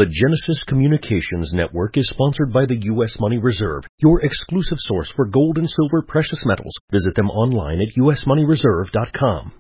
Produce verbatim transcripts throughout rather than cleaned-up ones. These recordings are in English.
The Genesis Communications Network is sponsored by the U S Money Reserve, your exclusive source for gold and silver precious metals. Visit them online at u s money reserve dot com.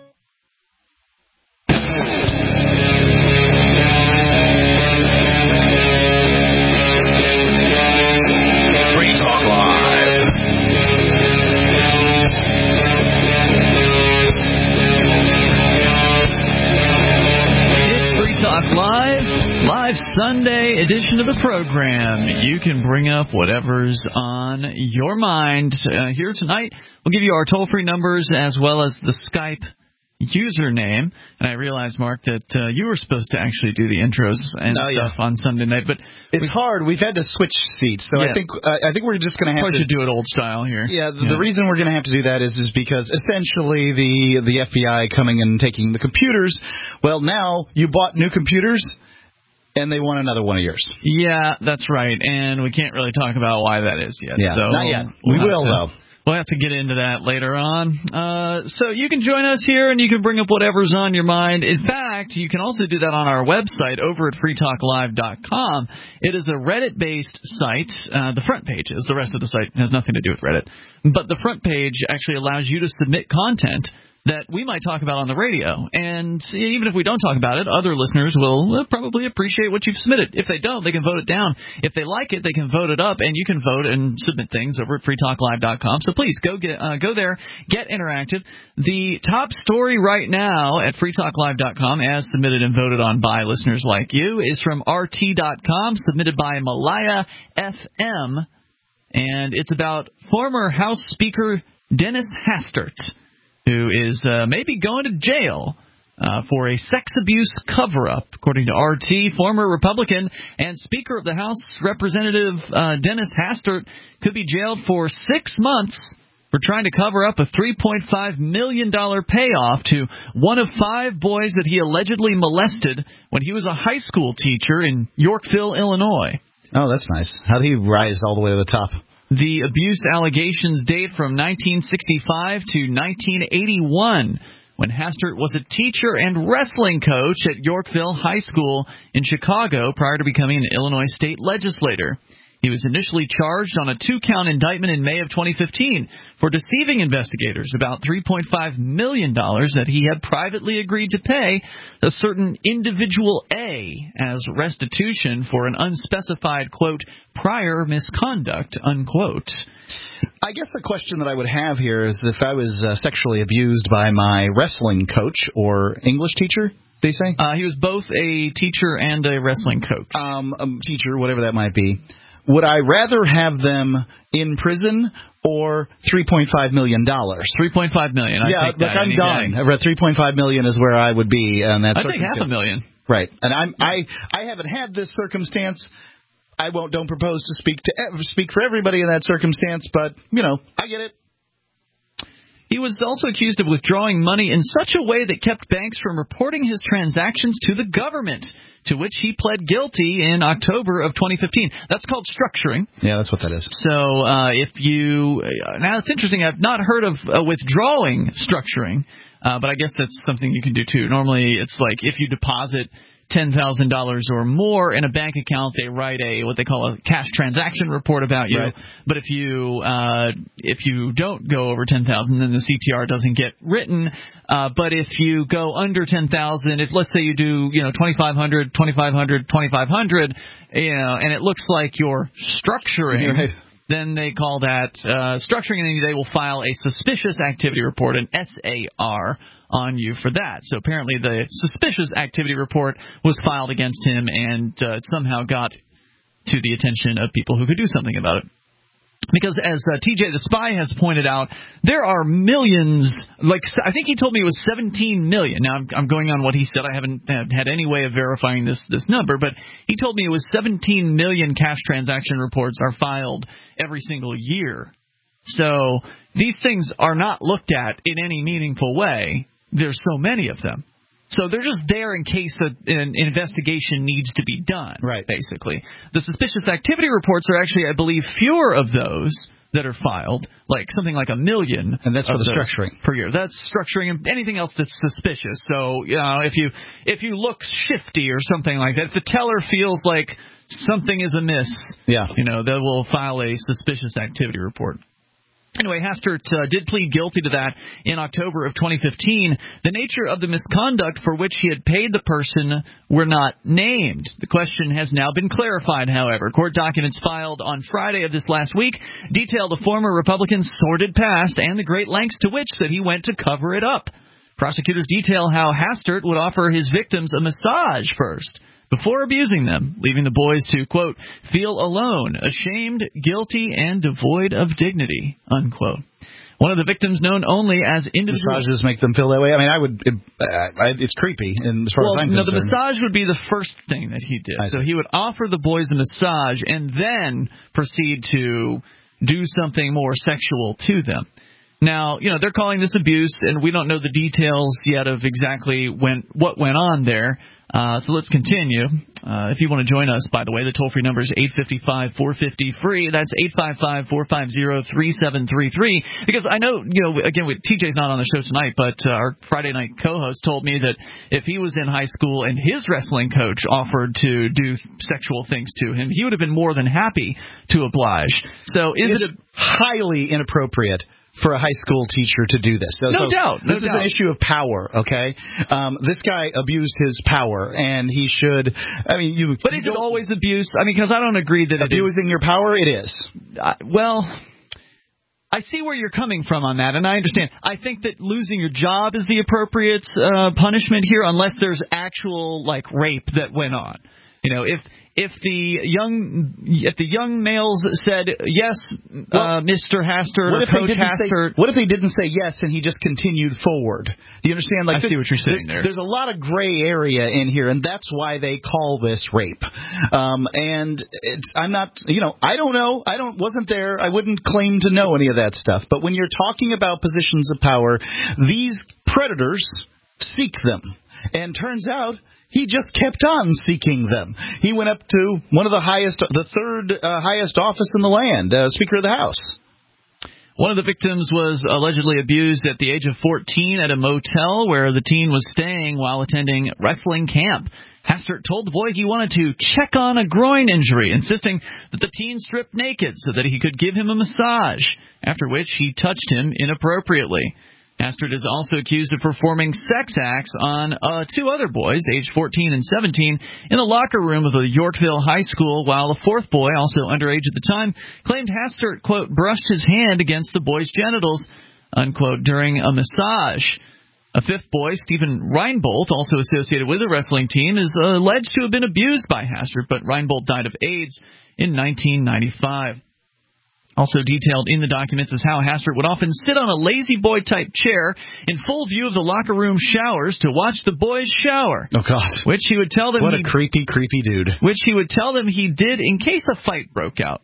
Sunday edition of the program. You can bring up whatever's on your mind. Uh, here tonight, we'll give you our toll-free numbers as well as the Skype username. And I realize, Mark, that uh, you were supposed to actually do the intros and oh, stuff yeah. on Sunday night, but it's hard. We've had to switch seats, so yeah. I think uh, I think we're just going to have to to do it old style here. Yeah, the, yeah. the reason we're going to have to do that is is because essentially the the F B I coming and taking the computers. Well, now you bought new computers. And they want another one of yours. Yeah, that's right. And we can't really talk about why that is yet. Yeah, so not yet. We we'll will, to, though. We'll have to get into that later on. Uh, so you can join us here, and you can bring up whatever's on your mind. In fact, you can also do that on our website over at free talk live dot com. It is a Reddit-based site. Uh, the front page is. The rest of the site has nothing to do with Reddit. But the front page actually allows you to submit content that we might talk about on the radio. And even if we don't talk about it, other listeners will probably appreciate what you've submitted. If they don't, they can vote it down. If they like it, they can vote it up, and you can vote and submit things over at free talk live dot com. So please go get uh, go there, get interactive. The top story right now at free talk live dot com, as submitted and voted on by listeners like you, is from R T dot com, submitted by Malaya F M, and it's about former House Speaker Dennis Hastert, who is uh, maybe going to jail uh, for a sex abuse cover-up. According to R T, former Republican and Speaker of the House, Representative uh, Dennis Hastert could be jailed for six months for trying to cover up a three point five million dollars payoff to one of five boys that he allegedly molested when he was a high school teacher in Yorkville, Illinois. Oh, that's nice. How did he rise all the way to the top? The abuse allegations date from nineteen sixty-five to nineteen eighty-one, when Hastert was a teacher and wrestling coach at Yorkville High School in Chicago prior to becoming an Illinois state legislator. He was initially charged on a two-count indictment in May of twenty fifteen for deceiving investigators about three point five million dollars that he had privately agreed to pay a certain individual A as restitution for an unspecified, quote, prior misconduct, unquote. I guess the question that I would have here is if I was uh, sexually abused by my wrestling coach or English teacher, they say? Uh, he was both a teacher and a wrestling coach. Um, um, teacher, whatever that might be. Would I rather have them in prison or three point five million dollars? three point five million dollars. Yeah, I think like that I'm done. day. I've read three point five million dollars is where I would be on that I circumstance. think half a million. Right. And I'm, I I haven't had this circumstance. I won't don't propose to speak to speak for everybody in that circumstance, but, you know, I get it. He was also accused of withdrawing money in such a way that kept banks from reporting his transactions to the government, to which he pled guilty in October of twenty fifteen. That's called structuring. Yeah, that's what that is. So uh, if you – now, it's interesting. I've not heard of uh, withdrawing structuring, uh, but I guess that's something you can do, too. Normally, it's like if you deposit – ten thousand dollars or more in a bank account, they write a what they call a cash transaction report about you. Right. But if you uh, if you don't go over ten thousand, then the C T R doesn't get written. Uh, but if you go under ten thousand, if let's say you do you know twenty-five hundred, twenty-five hundred, twenty-five hundred, you know, and it looks like you're structuring. Right. Then they call that uh, structuring, and then they will file a suspicious activity report, an S A R, on you for that. So apparently the suspicious activity report was filed against him, and uh, it somehow got to the attention of people who could do something about it. Because as uh, T J the Spy has pointed out, there are millions, like I think he told me it was seventeen million. Now, I'm, I'm going on what he said. I haven't had any way of verifying this, this number, but he told me it was seventeen million cash transaction reports are filed every single year. So these things are not looked at in any meaningful way. There's so many of them. So they're just there in case an investigation needs to be done, right? Basically. The suspicious activity reports are actually, I believe, fewer of those that are filed, like something like a million. And that's for the structuring per year. That's structuring and anything else that's suspicious. So, you know, if you if you look shifty or something like that, if the teller feels like something is amiss, yeah. you know, they will file a suspicious activity report. Anyway, Hastert uh, did plead guilty to that in October of twenty fifteen. The nature of the misconduct for which he had paid the person were not named. The question has now been clarified, however. Court documents filed on Friday of this last week detail the former Republican's sordid past and the great lengths to which that he went to cover it up. Prosecutors detail how Hastert would offer his victims a massage first, before abusing them, leaving the boys to, quote, feel alone, ashamed, guilty, and devoid of dignity, unquote. One of the victims known only as individual... Massages make them feel that way? I mean, I would... It, uh, it's creepy, and as far well, as I'm no, concerned. the massage would be the first thing that he did. So he would offer the boys a massage and then proceed to do something more sexual to them. Now, you know, they're calling this abuse, and we don't know the details yet of exactly when what went on there. Uh, so let's continue. Uh, if you want to join us, by the way, the toll-free number is eight five five, four five zero, free. That's eight five five, four five zero, three seven three three. Because I know, you know, again, T J's not on the show tonight, but uh, our Friday night co-host told me that if he was in high school and his wrestling coach offered to do sexual things to him, he would have been more than happy to oblige. So is it's it a, highly inappropriate for a high school teacher to do this. So, no so doubt. No this doubt. is an issue of power, okay? Um, this guy abused his power, and he should, I mean, you... But you is it always abuse? I mean, because I don't agree that it is... Abusing your power, it is. Uh, well... I see where you're coming from on that, and I understand. I think that losing your job is the appropriate uh, punishment here, unless there's actual, like, rape that went on. You know, if... If the young if the young males said yes, well, uh, Mister Hastert or Coach Hastert, say, what if they didn't say yes and he just continued forward? Do you understand? Like, I see what you're saying there's, there. There's a lot of gray area in here, and that's why they call this rape. Um, and it's, I'm not, you know, I don't know. I don't wasn't there. I wouldn't claim to know any of that stuff. But when you're talking about positions of power, these predators seek them, and turns out he just kept on seeking them. He went up to one of the highest, the third uh, highest office in the land, uh, Speaker of the House. One of the victims was allegedly abused at the age of fourteen at a motel where the teen was staying while attending wrestling camp. Hastert told the boy he wanted to check on a groin injury, insisting that the teen strip naked so that he could give him a massage, after which he touched him inappropriately. Hastert is also accused of performing sex acts on uh, two other boys, aged fourteen and seventeen, in the locker room of a Yorkville high school, while a fourth boy, also underage at the time, claimed Hastert, quote, brushed his hand against the boy's genitals, unquote, during a massage. A fifth boy, Stephen Reinbold, also associated with the wrestling team, is alleged to have been abused by Hastert, but Reinbold died of AIDS in nineteen ninety-five. Also detailed in the documents is how Hastert would often sit on a lazy boy-type chair in full view of the locker room showers to watch the boys shower. Oh, God. Which he would tell them What a creepy, creepy dude. Which he would tell them he did in case a fight broke out.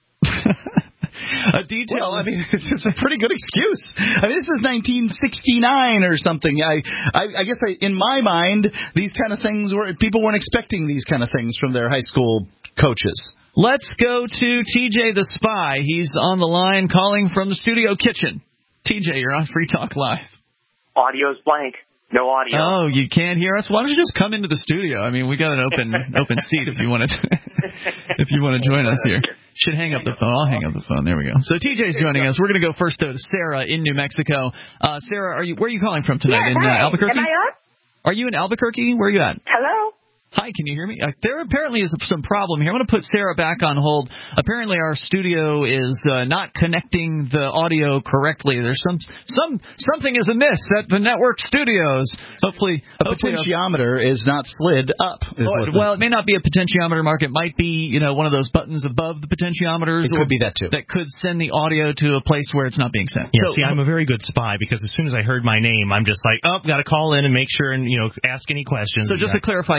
A detail. Well, I mean, it's, it's a pretty good excuse. I mean, this is nineteen sixty-nine or something. I, I, I guess I, in my mind, these kind of things were, people weren't expecting these kind of things from their high school coaches. Let's go to T J the Spy. He's on the line calling from the studio kitchen. T J, you're on Free Talk Live. Audio's blank. No audio. Oh, you can't hear us? Why don't you just come into the studio? I mean, we got an open open seat if you want to if you want to join us here. Should hang up the phone. I'll hang up the phone. There we go. So T J's joining us. We're going to go first to Sarah in New Mexico. Uh, Sarah, are you where are you calling from tonight? Yeah, in uh, Albuquerque? Am I on? Are you in Albuquerque? Where are you at? Hello? Hi, can you hear me? Uh, there apparently is some problem here. I'm going to put Sarah back on hold. Apparently our studio is uh, not connecting the audio correctly. There's some some something is amiss at the network studios. Hopefully, a hopefully potentiometer a, is not slid up. Is oh, well, it may not be a potentiometer, Mark. It might be, you know, one of those buttons above the potentiometers. It could be that too. That could send the audio to a place where it's not being sent. Yeah, so, see, I'm a very good spy because as soon as I heard my name, I'm just like, oh, got to call in and make sure and, you know, ask any questions. So just to clarify, you could hear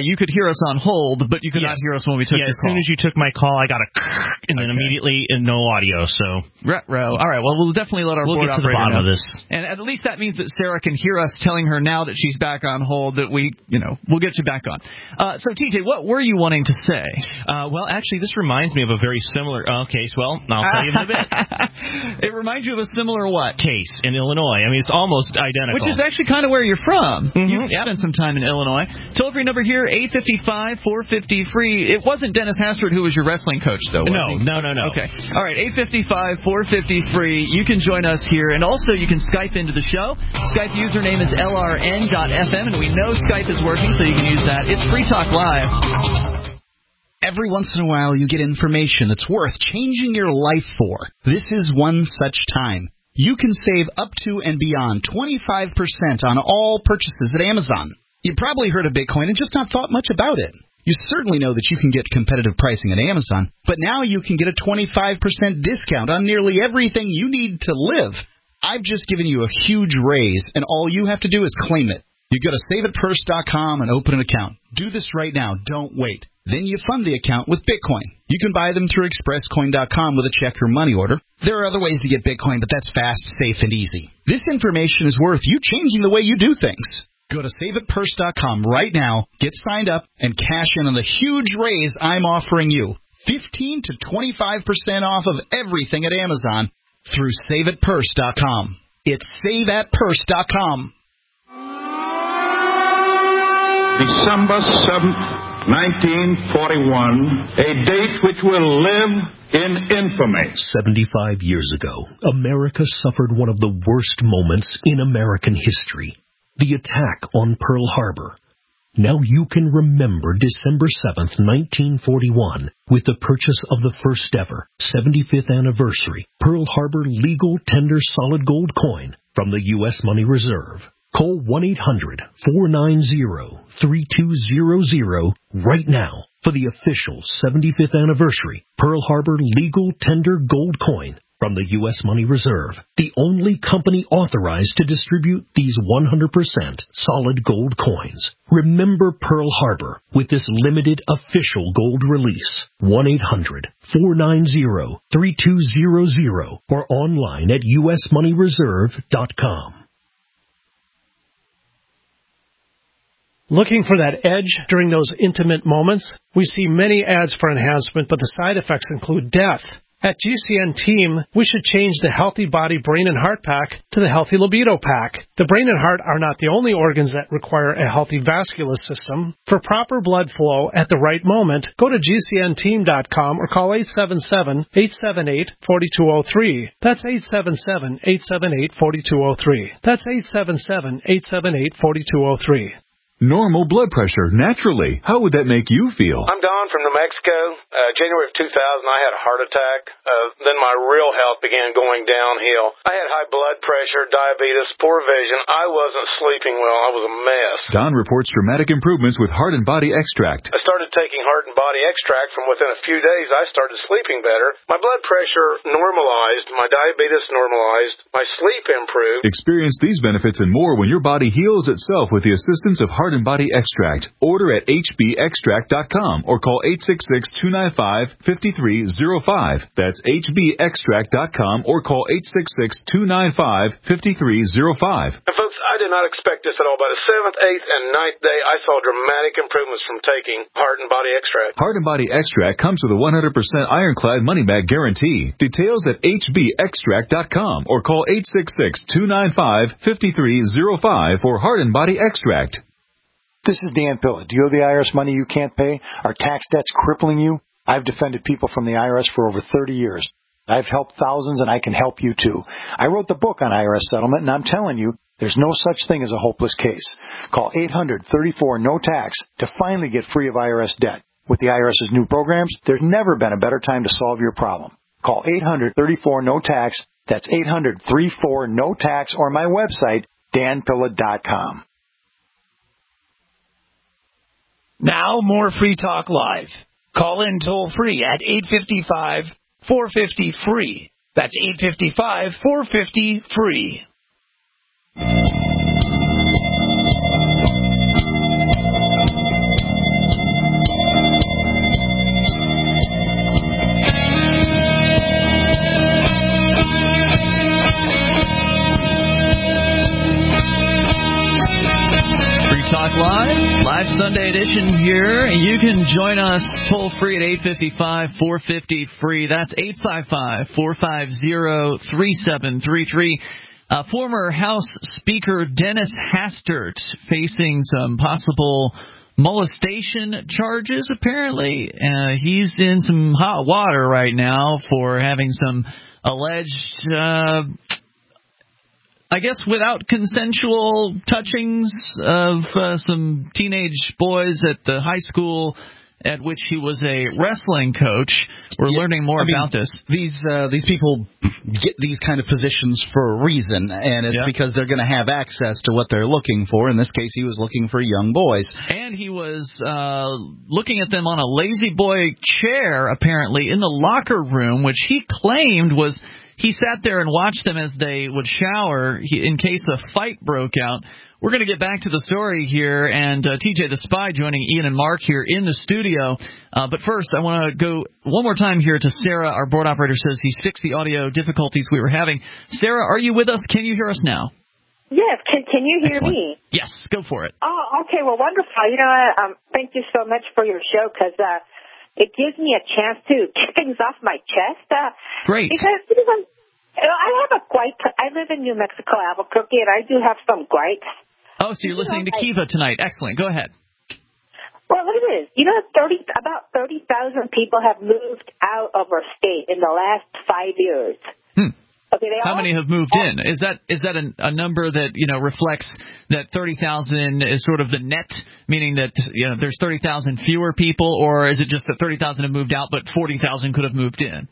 hear us on hold, but you could yes. not hear us when we took yeah, your as call. soon as you took my call, I got a and then okay. immediately and no audio. So Retro. All right. Well, we'll definitely let our we'll board get to the operator bottom know. of this. And at least that means that Sarah can hear us telling her now that she's back on hold that we, you know, we'll get you back on. Uh, so, T J, what were you wanting to say? Uh, well, actually, this reminds me of a very similar uh, case. Well, I'll tell you in a bit. It reminds you of a similar what? Case in Illinois. I mean, it's almost identical. Which is actually kind of where you're from. Mm-hmm. You've yep. spent some time in Illinois. Toll-free number here, eight five five, four five zero, free. It wasn't Dennis Hastert who was your wrestling coach, though, was No, he? no, no, no. Okay. All right, eight five five, four five zero, free. You can join us here, and also you can Skype into the show. Skype username is L R N dot F M, and we know Skype is working, so you can use that. It's Free Talk Live. Every once in a while, you get information that's worth changing your life for. This is one such time. You can save up to and beyond twenty-five percent on all purchases at Amazon. You probably heard of Bitcoin and just not thought much about it. You certainly know that you can get competitive pricing at Amazon, but now you can get a twenty-five percent discount on nearly everything you need to live. I've just given you a huge raise, and all you have to do is claim it. You go to save it purse dot com and open an account. Do this right now. Don't wait. Then you fund the account with Bitcoin. You can buy them through express coin dot com with a check or money order. There are other ways to get Bitcoin, but that's fast, safe, and easy. This information is worth you changing the way you do things. Go to save it purse dot com right now, get signed up, and cash in on the huge raise I'm offering you. fifteen to twenty-five percent off of everything at Amazon through save it purse dot com. It's save it purse dot com. December seventh, nineteen forty-one, a date which will live in infamy. seventy-five years ago, America suffered one of the worst moments in American history, the attack on Pearl Harbor. Now you can remember December seventh, nineteen forty-one, with the purchase of the first ever seventy-fifth anniversary Pearl Harbor legal tender solid gold coin from the U S Money Reserve. Call one eight hundred, four nine zero, three two zero zero right now for the official seventy-fifth anniversary Pearl Harbor legal tender gold coin from the U S Money Reserve, the only company authorized to distribute these one hundred percent solid gold coins. Remember Pearl Harbor with this limited official gold release. one eight hundred, four nine zero, three two zero zero or online at U S money reserve dot com. Looking for that edge during those intimate moments? We see many ads for enhancement, but the side effects include death. At G C N Team, we should change the Healthy Body Brain and Heart Pack to the Healthy Libido Pack. The brain and heart are not the only organs that require a healthy vascular system. For proper blood flow at the right moment, go to G C N team dot com or call eight seven seven, eight seven eight, four two zero three. That's eight seven seven, eight seven eight, four two zero three. That's eight seven seven, eight seven eight, four two zero three. Normal blood pressure, naturally. How would that make you feel? I'm Don from New Mexico. Uh, January of two thousand, I had a heart attack. Uh, then my real health began going downhill. I had high blood pressure, diabetes, poor vision. I wasn't sleeping well. I was a mess. Don reports dramatic improvements with Heart and Body Extract. I started taking Heart and Body Extract. From within a few days, I started sleeping better. My blood pressure normalized. My diabetes normalized. My sleep improved. Experience these benefits and more when your body heals itself with the assistance of Heart and Body Extract. Order at H B extract dot com or call eight six six, two nine five, five three zero five. That's H B extract dot com or call eight six six, two nine five, five three zero five. And folks, I did not expect this at all. By the seventh, eighth, and ninth day, I saw dramatic improvements from taking Heart and Body Extract. Heart and Body Extract comes with a one hundred percent ironclad money-back guarantee. Details at H B extract dot com or call eight six six, two nine five, five three zero five for Heart and Body Extract. This is Dan Pilla. Do you owe the I R S money you can't pay? Are tax debts crippling you? I've defended people from the I R S for over thirty years. I've helped thousands, and I can help you too. I wrote the book on I R S settlement, and I'm telling you, there's no such thing as a hopeless case. Call eight hundred, thirty-four, no tax to finally get free of I R S debt. With the IRS's new programs, there's never been a better time to solve your problem. Call eight hundred, thirty-four, no tax. That's eight hundred, thirty-four, no tax, or my website, dan pilla dot com. Now, more Free Talk Live. Call in toll-free at eight five five, four five zero, free. That's eight five five, four five zero, free. Sunday edition here. You can join us toll free at eight five five, four five zero, free. That's eight five five, four five zero, three seven three three. Uh, former House Speaker Dennis Hastert facing some possible molestation charges, apparently. Uh, he's in some hot water right now for having some alleged, uh, I guess, without consensual touchings of uh, some teenage boys at the high school at which he was a wrestling coach. We're yeah, learning more I mean, about this. These uh, these people get these kind of positions for a reason, and it's yeah. because they're going to have access to what they're looking for. In this case, he was looking for young boys. And he was uh, looking at them on a lazy boy chair, apparently, in the locker room, which he claimed was... He sat there and watched them as they would shower in case a fight broke out. We're going to get back to the story here, and uh, T J the Spy joining Ian and Mark here in the studio. Uh, but first, I want to go one more time here to Sarah. Our board operator says he's fixed the audio difficulties we were having. Sarah, are you with us? Can you hear us now? Yes. Can, can you hear Excellent. me? Yes. Go for it. Oh, okay. Well, wonderful. You know, um, thank you so much for your show, because uh, it gives me a chance to get things off my chest. Uh, Great. Because, you know, I have a gripe. I live in New Mexico, Albuquerque, and I do have some gripes. Oh, so you're listening to Kiva tonight. Excellent. Go ahead. Well, look at this. You know, thirty about thirty thousand people have moved out of our state in the last five years. Hmm. Okay, they How all, many have moved in? Is that is that a, a number that, you know, reflects that thirty thousand is sort of the net, meaning that, you know, there's thirty thousand fewer people, or is it just that thirty thousand have moved out but forty thousand could have moved in?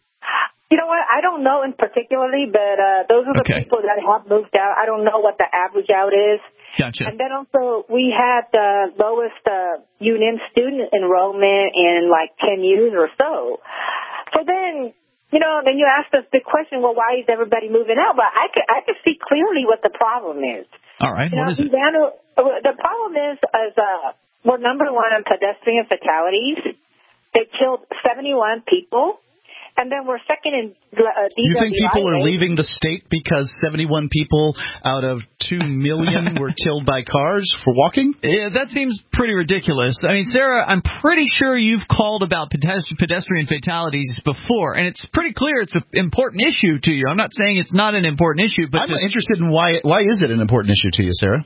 You know what? I don't know in particularly, but uh, those are the okay. people that have moved out. I don't know what the average out is. Gotcha. And then also we had the lowest uh, U N M student enrollment in like ten years or so. So then, you know, then you ask us the question, well, why is everybody moving out? But I can, I can see clearly what the problem is. All right. You what know, is it? The problem is, is uh, we're number one on pedestrian fatalities. They killed seventy-one people. And then we're second in uh, D W I. You think people are leaving the state because seventy-one people out of two million were killed by cars for walking? Yeah, that seems pretty ridiculous. I mean, Sarah, I'm pretty sure you've called about pedestrian fatalities before, and it's pretty clear it's an important issue to you. I'm not saying it's not an important issue, but I'm just interested in why why is it an important issue to you, Sarah?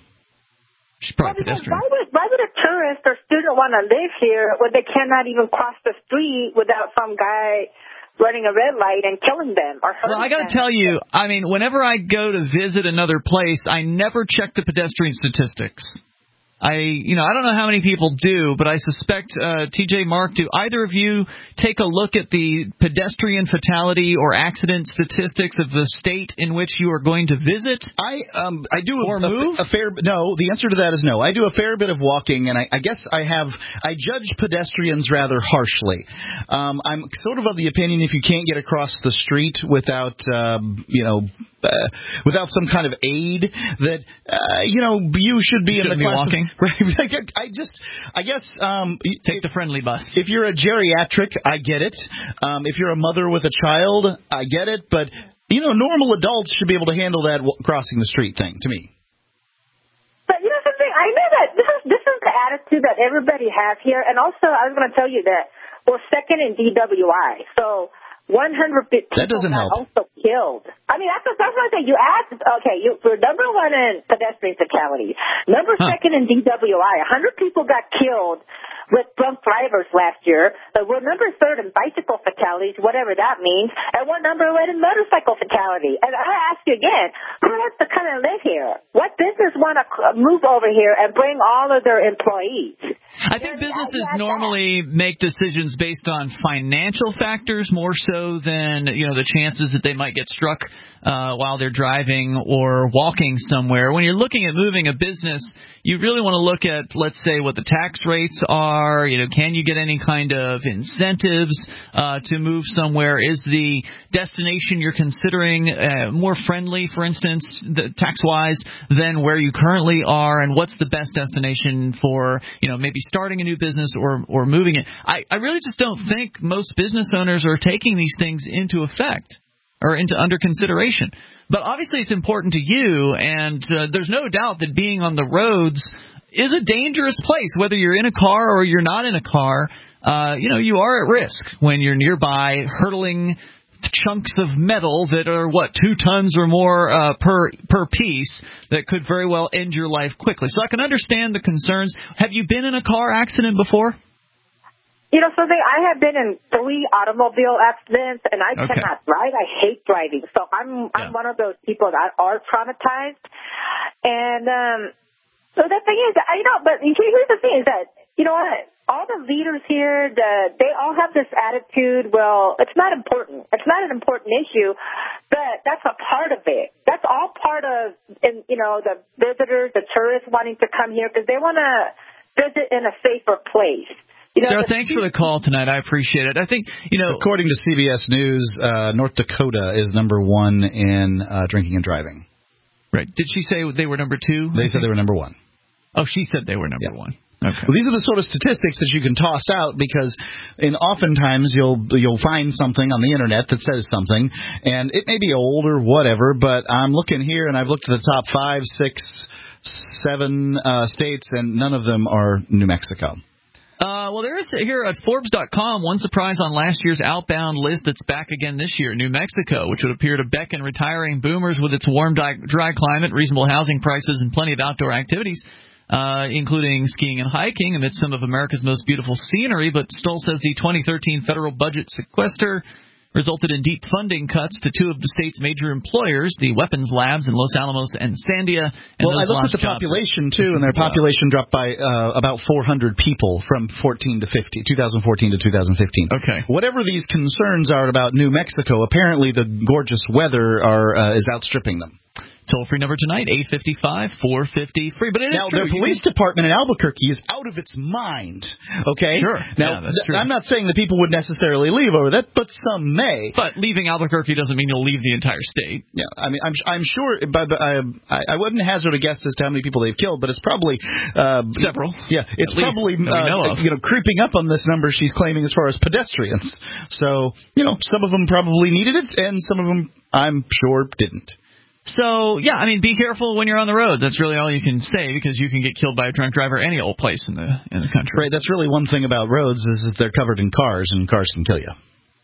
She's probably well, pedestrian. Why would, why would a tourist or student want to live here when they cannot even cross the street without some guy running a red light and killing them or hurting them? Well, I got to tell you, I mean, whenever I go to visit another place, I never check the pedestrian statistics. I, you know, I don't know how many people do, but I suspect, uh, T J, Mark, do either of you take a look at the pedestrian fatality or accident statistics of the state in which you are going to visit? I, um, I do or a, move? a, a fair. No, the answer to that is no. I do a fair bit of walking, and I, I guess I have. I judge pedestrians rather harshly. Um, I'm sort of of the opinion if you can't get across the street without, um, you know. Uh, without some kind of aid, that uh, you know you should be you in the be class walking. Of, right? I just, I guess, um, take if, the friendly bus. If you're a geriatric, I get it. Um, if you're a mother with a child, I get it. But you know, normal adults should be able to handle that w- crossing the street thing. To me. But you know something, I know that this is this is the attitude that everybody has here, and also I was going to tell you that we're second in D W I, so. one hundred people that doesn't got help. also killed. I mean, that's, that's one thing. You asked, okay, you, we're number one in pedestrian fatalities, number huh. second in D W I. one hundred people got killed with drunk drivers last year. Uh, we're number third in bicycle fatalities, whatever that means, and we're number one in motorcycle fatality. And I ask you again, who wants to come and live here? What business want to move over here and bring all of their employees? I think businesses normally make decisions based on financial factors more so than, you know, the chances that they might get struck uh, while they're driving or walking somewhere. When you're looking at moving a business, you really want to look at, let's say, what the tax rates are. You know, can you get any kind of incentives uh, to move somewhere? Is the destination you're considering uh, more friendly, for instance, the, tax-wise, than where you currently are? And what's the best destination for, you know, maybe starting a new business or or moving it? I, I really just don't think most business owners are taking these things into effect or into under consideration. But obviously it's important to you, and uh, there's no doubt that being on the roads is a dangerous place, whether you're in a car or you're not in a car. Uh, you know, you are at risk when you're nearby hurtling chunks of metal that are, what, two tons or more uh, per per piece that could very well end your life quickly. So I can understand the concerns. Have you been in a car accident before? You know, so they, I have been in three automobile accidents, and I Okay. cannot drive. I hate driving. So I'm I'm one of those people that are traumatized. And um, so the thing is, I, you know, but here's the thing is that, you know what? All the leaders here, the, they all have this attitude, well, it's not important. It's not an important issue, but that's a part of it. That's all part of, in, you know, the visitors, the tourists wanting to come here because they want to visit in a safer place. You know, Sarah, thanks for the call tonight. I appreciate it. I think, you know, according to C B S News, uh, North Dakota is number one in uh, drinking and driving. Right. Did she say they were number two? They said they were number one. Oh, she said they were number Yeah. one. Okay. Well, these are the sort of statistics that you can toss out because, in oftentimes you'll you'll find something on the internet that says something, and it may be old or whatever. But I'm looking here, and I've looked at the top five, six, seven uh, states, and none of them are New Mexico. Uh, well, there is here at Forbes dot com one surprise on last year's outbound list that's back again this year, New Mexico, which would appear to beckon retiring boomers with its warm, dry, dry climate, reasonable housing prices, and plenty of outdoor activities. Uh, including skiing and hiking amidst some of America's most beautiful scenery. But Stoll says the twenty thirteen federal budget sequester resulted in deep funding cuts to two of the state's major employers, the weapons labs in Los Alamos and Sandia. And Well, I looked at the jobs. population, too, and their population dropped by uh, about four hundred people from fourteen to fifteen, twenty fourteen to twenty fifteen. Okay. Whatever these concerns are about New Mexico, apparently the gorgeous weather are uh, is outstripping them. Toll-free number tonight, eight five five, four five zero, free. But it is now, true. the police department in Albuquerque is out of its mind, okay? Sure. Now, yeah, that's true. I'm not saying that people would necessarily leave over that, but some may. But leaving Albuquerque doesn't mean you'll leave the entire state. Yeah, I mean, I'm I'm sure, but, but I, I wouldn't hazard a guess as to how many people they've killed, but it's probably uh, several. Yeah, it's At least probably that we know uh, of. you know creeping up on this number she's claiming as far as pedestrians. So you know, some of them probably needed it, and some of them I'm sure didn't. So, yeah, I mean, be careful when you're on the road. That's really all you can say because you can get killed by a drunk driver any old place in the in the country. Right, that's really one thing about roads is that they're covered in cars, and cars can kill you.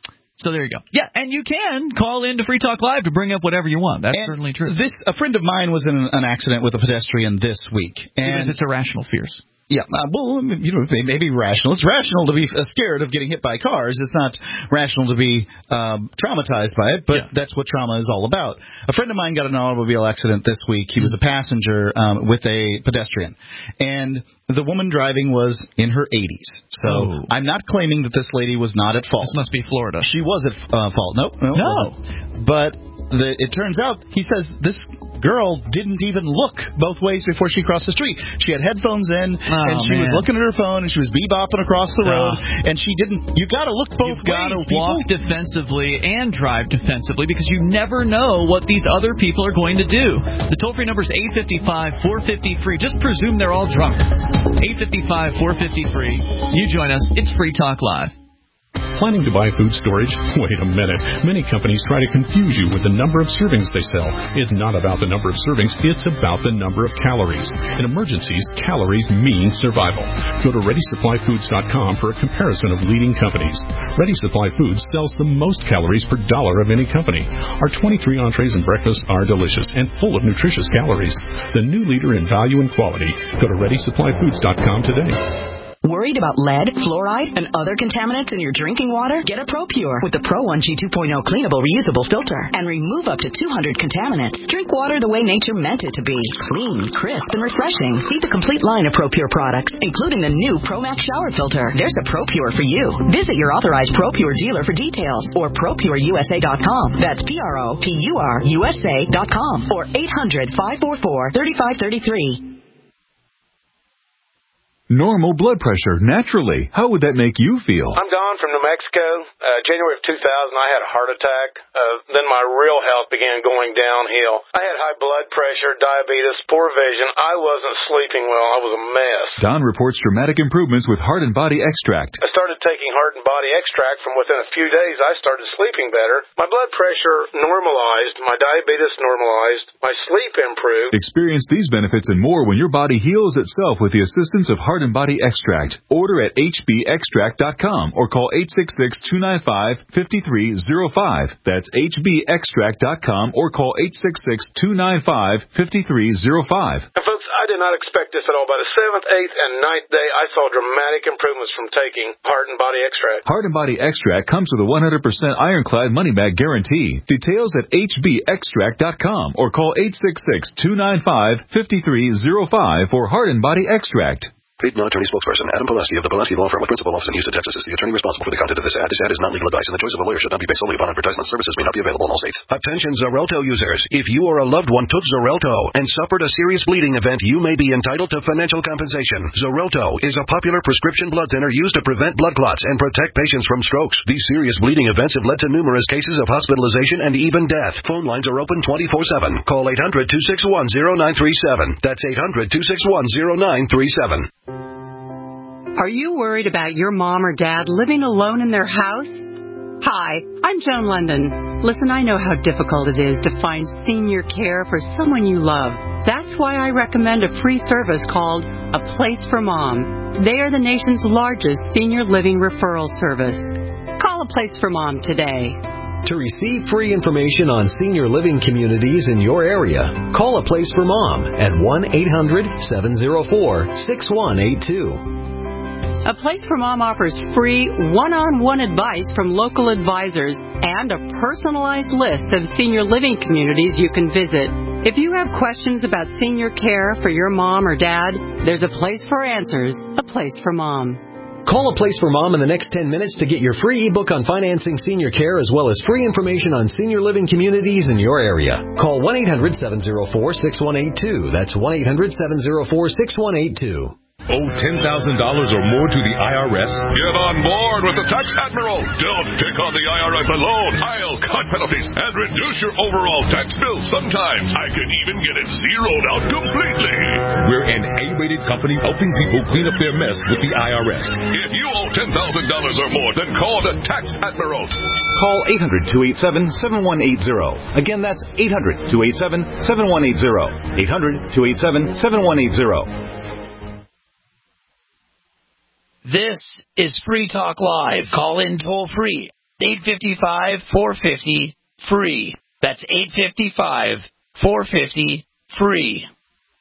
So there you go. Yeah, and you can call in to Free Talk Live to bring up whatever you want. That's and certainly true. This a friend of mine was in an, an accident with a pedestrian this week, and Even if it's irrational fears. Yeah, uh, well, you know, it may be rational. It's rational to be uh, scared of getting hit by cars. It's not rational to be um, traumatized by it, but yeah. That's what trauma is all about. A friend of mine got in an automobile accident this week. He was a passenger um, with a pedestrian, and the woman driving was in her eighties. So oh. I'm not claiming that this lady was not at fault. This must be Florida. She was at uh, fault. Nope, no, no. Wasn't. But the, it turns out, he says, this girl didn't even look both ways before she crossed the street. She had headphones in, oh, and she man. was looking at her phone, and she was bebopping across the road, uh, and she didn't. You got to look both You've ways. You've got to walk people. defensively and drive defensively because you never know what these other people are going to do. The toll-free number is eight five five, four five zero, free. Just presume they're all drunk. eight five five, four five zero, free. You join us. It's Free Talk Live. Planning to buy food storage? Wait a minute. Many companies try to confuse you with the number of servings they sell. It's not about the number of servings, it's about the number of calories. In emergencies, calories mean survival. Go to ready supply foods dot com for a comparison of leading companies. Ready Supply Foods sells the most calories per dollar of any company. Our twenty-three entrees and breakfasts are delicious and full of nutritious calories. The new leader in value and quality. Go to ready supply foods dot com today. Worried about lead, fluoride, and other contaminants in your drinking water? Get a ProPure with the Pro one G two point oh cleanable reusable filter and remove up to two hundred contaminants. Drink water the way nature meant it to be. Clean, crisp, and refreshing. See the complete line of ProPure products, including the new ProMax shower filter. There's a ProPure for you. Visit your authorized ProPure dealer for details or pro pure u s a dot com. That's P R O P U R U S A dot com or eight hundred, five four four, three five three three. normal blood pressure naturally. How would that make you feel? I'm Don from New Mexico. Uh, January of two thousand, I had a heart attack. Uh, then my real health began going downhill. I had high blood pressure, diabetes, poor vision. I wasn't sleeping well. I was a mess. Don reports dramatic improvements with Heart and Body Extract. I started taking Heart and Body Extract. From within a few days, I started sleeping better. My blood pressure normalized. My diabetes normalized. My sleep improved. Experience these benefits and more when your body heals itself with the assistance of Heart and Body Extract. Order at H B extract dot com or call eight six six, two nine five, five three zero five. That's H B extract dot com or call eight six six, two nine five, five three zero five. And folks, I did not expect this at all. By the seventh, eighth, and ninth day, I saw dramatic improvements from taking Heart and Body Extract. Heart and Body Extract comes with a one hundred percent ironclad money-back guarantee. Details at H B extract dot com or call eight six six, two nine five, five three zero five for Heart and Body Extract. Paid non-attorney spokesperson Adam Pulaski of the Pulaski Law Firm with principal office in Houston, Texas is the attorney responsible for the content of this ad. This ad is not legal advice, and the choice of a lawyer should not be based solely upon advertisement. Services may not be available in all states. Attention Xarelto users. If you or a loved one took Xarelto and suffered a serious bleeding event, you may be entitled to financial compensation. Xarelto is a popular prescription blood thinner used to prevent blood clots and protect patients from strokes. These serious bleeding events have led to numerous cases of hospitalization and even death. Phone lines are open twenty-four seven. Call eight hundred, two six one, zero nine three seven. That's eight hundred, two six one, zero nine three seven. Are you worried about your mom or dad living alone in their house? Hi, I'm Joan London. Listen, I know how difficult it is to find senior care for someone you love. That's why I recommend a free service called A Place for Mom. They are the nation's largest senior living referral service. Call A Place for Mom today. To receive free information on senior living communities in your area, call A Place for Mom at one eight hundred, seven oh four, six one eight two. A Place for Mom offers free one-on-one advice from local advisors and a personalized list of senior living communities you can visit. If you have questions about senior care for your mom or dad, there's a place for answers, A Place for Mom. Call A Place for Mom in the next ten minutes to get your free ebook on financing senior care as well as free information on senior living communities in your area. Call one eight hundred, seven oh four, six one eight two. That's one eight hundred, seven oh four, six one eight two. Owe ten thousand dollars or more to the I R S? Get on board with the Tax Admiral. Don't pick on the I R S alone. I'll cut penalties and reduce your overall tax bill. Sometimes I can even get it zeroed out completely. We're an A-rated company helping people clean up their mess with the I R S. If you owe ten thousand dollars or more, then call the Tax Admiral. Call eight hundred, two eight seven, seven one eight zero. Again, that's eight hundred, two eight seven, seven one eight zero. eight hundred, two eight seven, seven one eight zero. This is Free Talk Live. Call in toll free. eight five five, four five zero, free. That's eight five five, four five zero, free.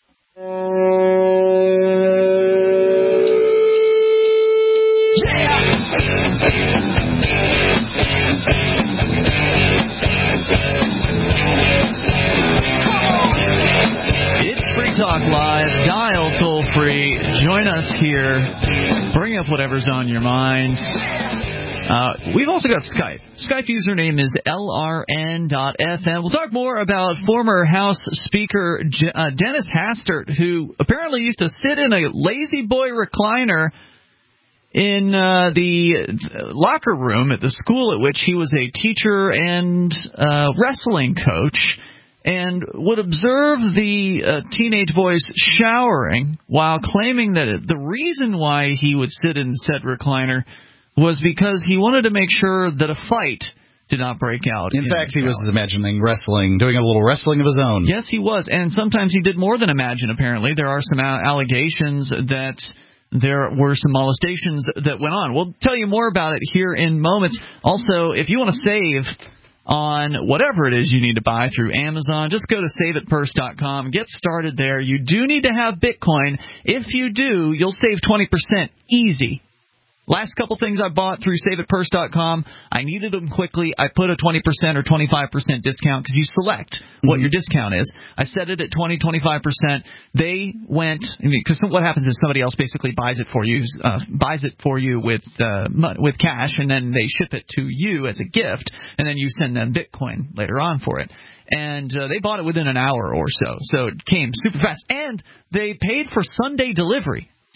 It's Free Talk Live. Dial toll free. Join us here. Bring up whatever's on your mind. Uh, we've also got Skype. Skype username is L R N dot F M. We'll talk more about former House Speaker J- uh, Dennis Hastert, who apparently used to sit in a lazy boy recliner in uh, the locker room at the school at which he was a teacher and uh, wrestling coach, and would observe the uh, teenage boys showering while claiming that it, the reason why he would sit in said recliner was because he wanted to make sure that a fight did not break out. In, in fact, he was imagining wrestling, doing a little wrestling of his own. Yes, he was, and sometimes he did more than imagine, apparently. There are some allegations that there were some molestations that went on. We'll tell you more about it here in moments. Also, if you want to save on whatever it is you need to buy through Amazon, just go to save it purse dot com. Get started there. You do need to have Bitcoin. If you do, you'll save twenty percent easy. Last couple things I bought through save it purse dot com, I needed them quickly. I put a twenty percent or twenty-five percent discount because you select what mm-hmm. your discount is. I set it at twenty, twenty-five percent. They went, because I mean, what happens is somebody else basically buys it for you, uh, buys it for you with uh, with cash, and then they ship it to you as a gift, and then you send them Bitcoin later on for it. And uh, they bought it within an hour or so, so it came super fast. And they paid for Sunday delivery.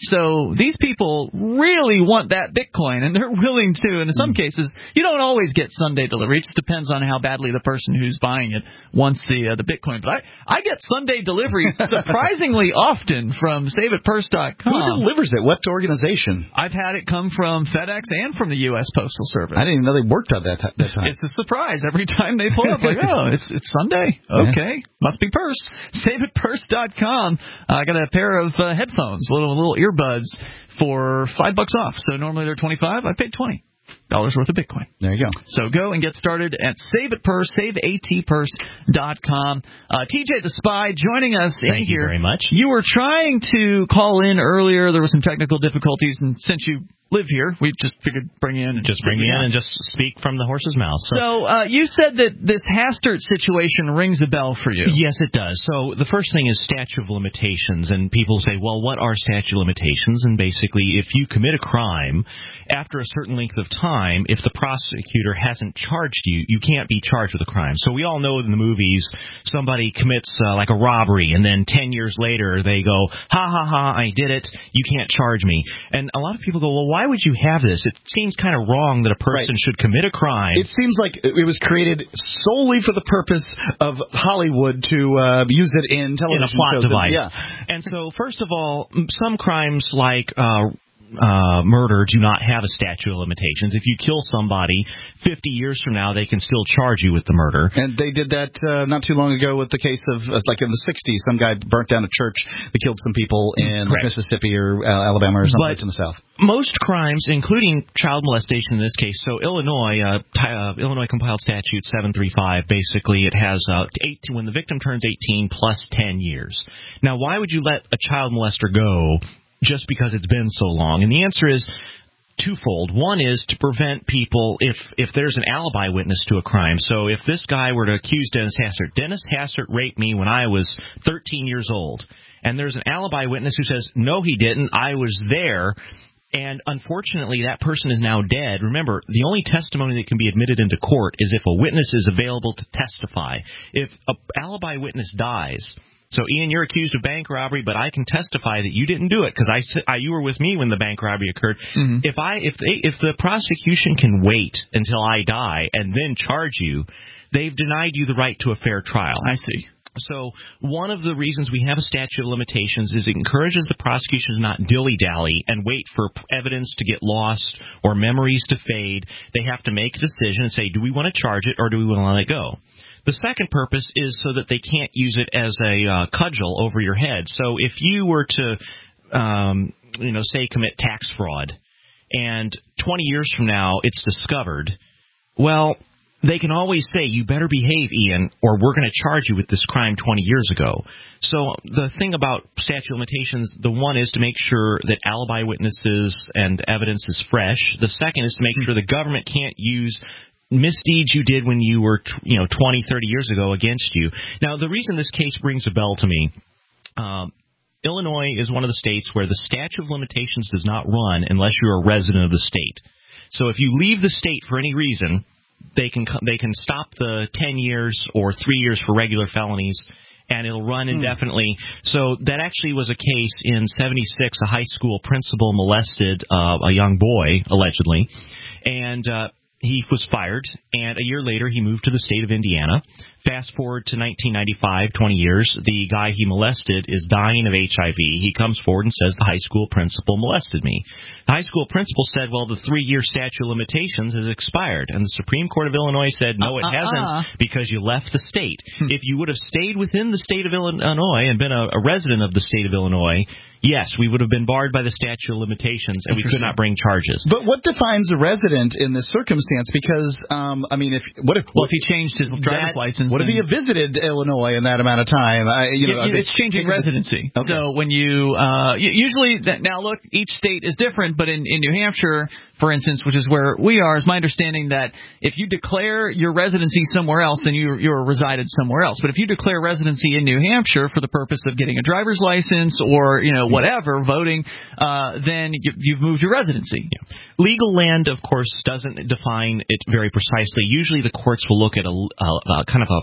So these people really want that Bitcoin, and they're willing to. And in some cases, you don't always get Sunday delivery. It just depends on how badly the person who's buying it wants the uh, the Bitcoin. But I, I get Sunday delivery surprisingly often from Save It Purse dot com. Who delivers it? What organization? I've had it come from FedEx and from the U S Postal Service. I didn't even know they worked on that, that time. It's a surprise every time they pull up. Like, oh, it's it's Sunday. Okay, yeah. Must be Purse. Save It Purse dot com. Uh, I got a pair of uh, headphones, little little earbuds for five bucks off. So normally they're twenty-five. I paid twenty dollars worth of Bitcoin. There you go. So go and get started at Save It Purse, Save At Purse dot com. Uh, T J the Spy joining us in Thank here. you very much. You were trying to call in earlier. There were some technical difficulties, and since you live here, we just figured bring you in. And just bring me in and just speak from the horse's mouth. So, so uh, you said that this Hastert situation rings a bell for you. Yes, it does. So the first thing is statute of limitations, and people say, well, what are statute of limitations? And basically, if you commit a crime, after a certain length of time, if the prosecutor hasn't charged you, you can't be charged with a crime. So we all know in the movies, somebody commits uh, like a robbery, and then ten years later they go, ha, ha, ha, I did it, you can't charge me. And a lot of people go, well, why would you have this? It seems kind of wrong that a person right. should commit a crime. It seems like it was created solely for the purpose of Hollywood to uh, use it in television in a plot shows. device. And, yeah. And so, first of all, some crimes like uh, Uh, murder do not have a statute of limitations. If you kill somebody, fifty years from now, they can still charge you with the murder. And they did that uh, not too long ago with the case of, uh, like in the sixties, some guy burnt down a church that killed some people in like Mississippi or uh, Alabama or someplace in the South. Most crimes, including child molestation in this case, so Illinois, uh, t- uh, Illinois compiled statute seven thirty-five, basically it has uh, eighteen, when the victim turns eighteen plus ten years. Now, why would you let a child molester go just because it's been so long? And the answer is twofold. One is to prevent people, if if there's an alibi witness to a crime. So if this guy were to accuse Dennis Hastert, Dennis Hastert raped me when I was thirteen years old, and there's an alibi witness who says, no, he didn't, I was there, and unfortunately that person is now dead. Remember, the only testimony that can be admitted into court is if a witness is available to testify. If an alibi witness dies, so, Ian, you're accused of bank robbery, but I can testify that you didn't do it because I, I, you were with me when the bank robbery occurred. Mm-hmm. If I, if they, if the prosecution can wait until I die and then charge you, they've denied you the right to a fair trial. I see. So one of the reasons we have a statute of limitations is it encourages the prosecution to not dilly-dally and wait for evidence to get lost or memories to fade. They have to make a decision and say, do we want to charge it or do we want to let it go? The second purpose is so that they can't use it as a uh, cudgel over your head. So if you were to, um, you know, say commit tax fraud, and twenty years from now it's discovered, well, they can always say, you better behave, Ian, or we're going to charge you with this crime twenty years ago. So the thing about statute of limitations, the one is to make sure that alibi witnesses and evidence is fresh. The second is to make sure the government can't use misdeeds you did when you were, you know, twenty, thirty years ago against you. Now, the reason this case rings a bell to me, um, Illinois is one of the states where the statute of limitations does not run unless you're a resident of the state. So if you leave the state for any reason, they can they can stop the ten years or three years for regular felonies, and it'll run indefinitely. Hmm. So that actually was a case in seventy-six. A high school principal molested uh, a young boy, allegedly, and uh, he was fired, and a year later he moved to the state of Indiana. Fast forward to nineteen ninety-five, twenty years, the guy he molested is dying of H I V. He comes forward and says, the high school principal molested me. The high school principal said, well, the three-year statute of limitations has expired. And the Supreme Court of Illinois said, no, it uh-uh. hasn't, because you left the state. Hmm. If you would have stayed within the state of Illinois and been a, a resident of the state of Illinois, yes, we would have been barred by the statute of limitations, and we could not bring charges. But what defines a resident in this circumstance? Because, um, I mean, if what if well, if he changed his driver's that, license, what if he had visited Illinois in that amount of time? I, you know, it, it's changing residency. Okay. So when you uh, usually that, now look, each state is different, but in, in New Hampshire, for instance, which is where we are, is my understanding that if you declare your residency somewhere else, then you you're resided somewhere else. But if you declare residency in New Hampshire for the purpose of getting a driver's license or you know whatever voting, uh, then you, you've moved your residency. Yeah. Legal land, of course, doesn't define it very precisely. Usually, the courts will look at a, a, a kind of a